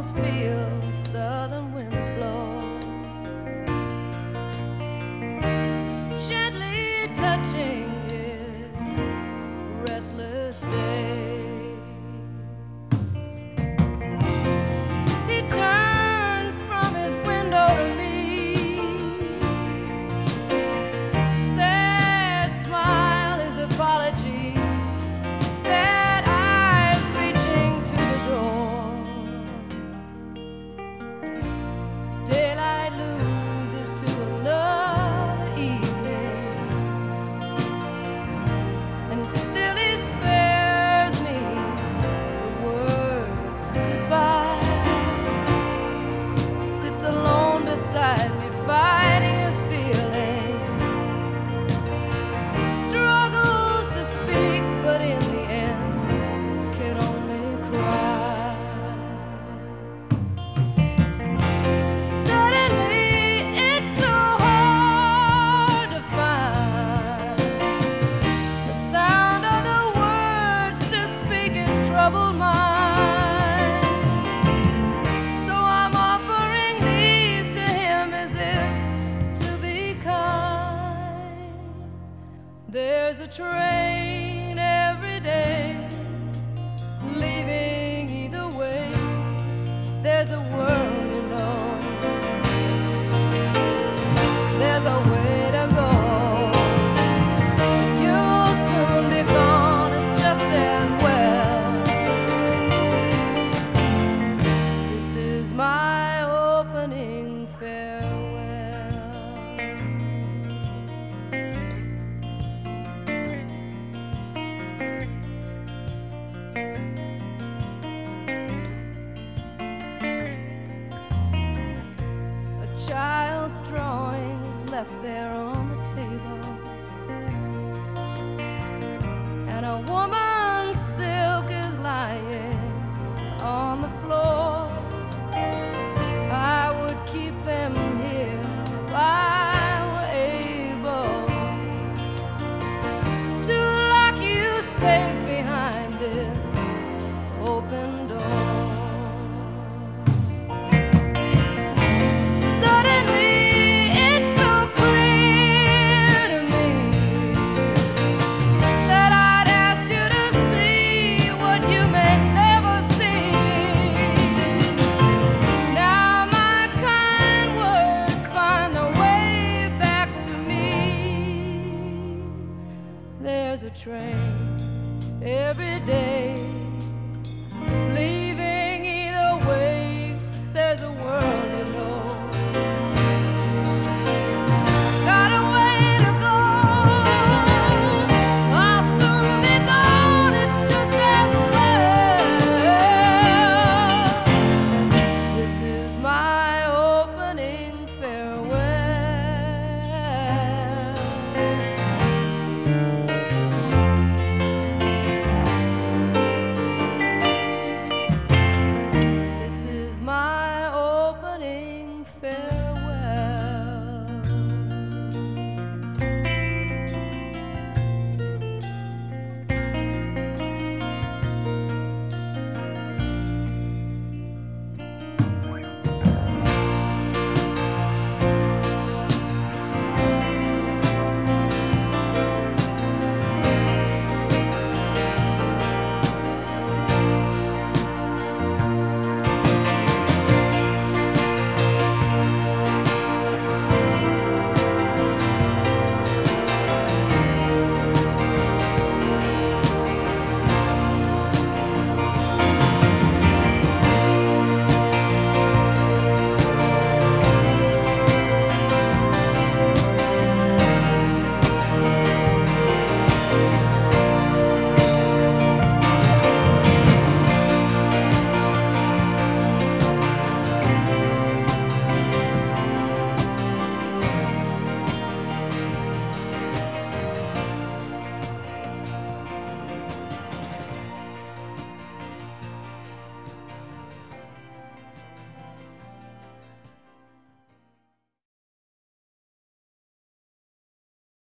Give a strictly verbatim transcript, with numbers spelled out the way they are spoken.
always feel the southern winds blow, gently touching his restless day. He turns from his window to me, sad smile, his apology, sad eyes reaching to the door. Daylight loses to another evening, and still he spares me the words goodbye. Sits alone beside me, fighting his feelings, struggles to speak, but in the end can only cry. Suddenly it's so hard to find the sound of the words to speak his troubled mind. So I'm offering these to him as if to be kind. There's a train every day leaving either way. There's a world you know, there's a way to go. You'll soon be gone, it's just as well. This is my opening farewell. A child's drawings left there on the table,